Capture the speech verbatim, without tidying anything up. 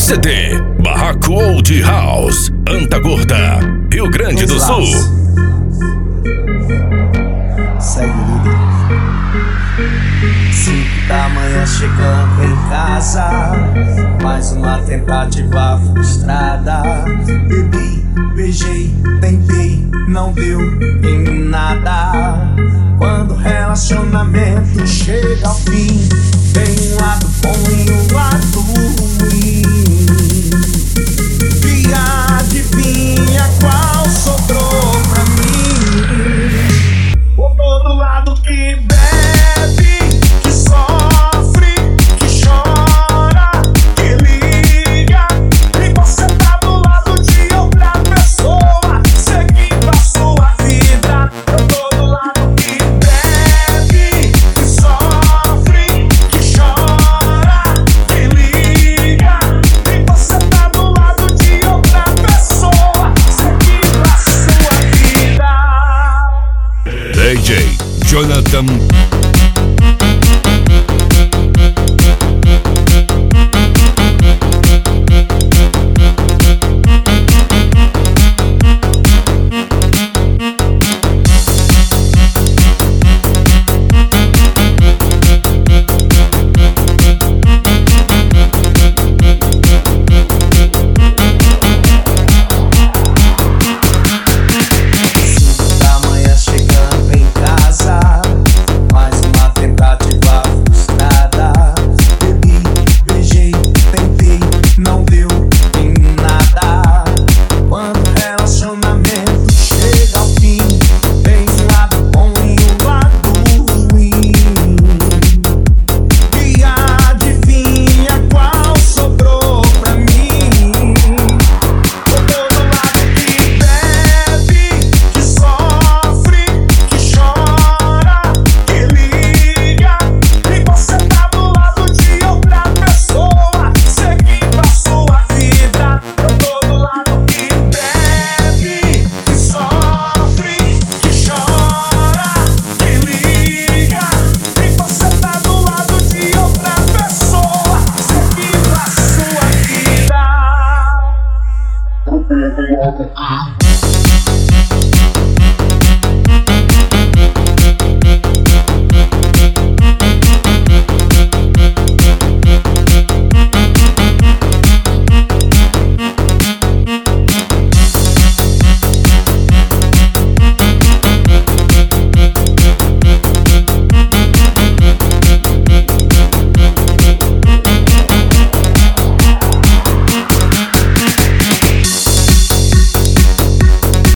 C D Barraco Old House, Antagorda, Rio Grande do Sul. Segue, líder. Cinco da manhã chegando em casa, mais uma tentativa frustrada. Bebi, beijei, tentei, não deu em nada. Quando o relacionamento chega ao fim, tem um lado bom e um lado ruim. E adivinha qual sobrou pra mim? O todo lado que bebe, que sofre, que chora, que liga. E você tá do lado de outra pessoa, seguindo a sua vida. O todo lado que bebe, que sofre, que chora, que liga. E você tá do lado de outra pessoa, seguindo a sua vida. D J Jonathan